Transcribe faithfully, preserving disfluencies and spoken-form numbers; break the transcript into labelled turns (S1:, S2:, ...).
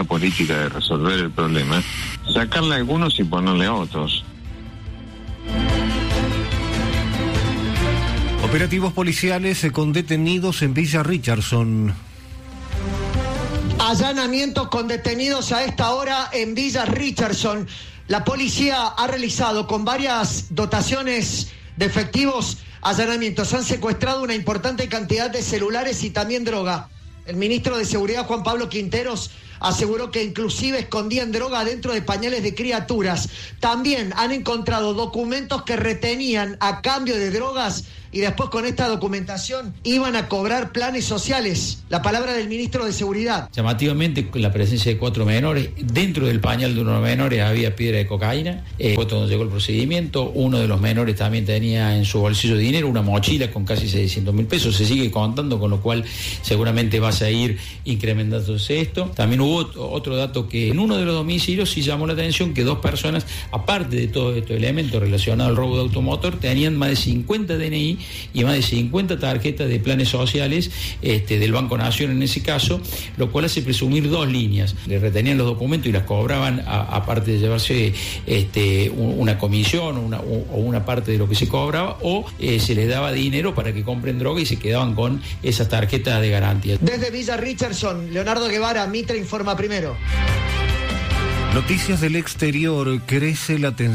S1: política de resolver el problema, sacarle a algunos y ponerle a otros.
S2: Operativos policiales con detenidos en Villa Richardson.
S3: Allanamientos con detenidos a esta hora en Villa Richardson. La policía ha realizado con varias dotaciones de efectivos allanamientos. Han secuestrado una importante cantidad de celulares y también droga. El ministro de Seguridad, Juan Pablo Quinteros, aseguró que inclusive escondían droga dentro de pañales de criaturas. También han encontrado documentos que retenían a cambio de drogas y después con esta documentación iban a cobrar planes sociales. La palabra del ministro de Seguridad.
S4: Llamativamente, la presencia de cuatro menores. Dentro del pañal de uno de los menores había piedra de cocaína. Eh, cuando llegó el procedimiento, uno de los menores también tenía en su bolsillo dinero, una mochila con casi seiscientos mil pesos. Se sigue contando, con lo cual seguramente va a seguir incrementándose esto. También hubo otro dato que en uno de los domicilios sí llamó la atención, que dos personas, aparte de todos estos elementos relacionados al robo de automotor, tenían más de cincuenta D N I y más de cincuenta tarjetas de planes sociales este, del Banco Nación en ese caso, lo cual hace presumir dos líneas. Le retenían los documentos y las cobraban, a, aparte de llevarse este, una comisión o una, o una parte de lo que se cobraba, o eh, se les daba dinero para que compren droga y se quedaban con esas tarjetas de garantía.
S3: Desde Villa Richardson, Leonardo Guevara, Mitre informa primero.
S2: Noticias del exterior. Crece la tensión.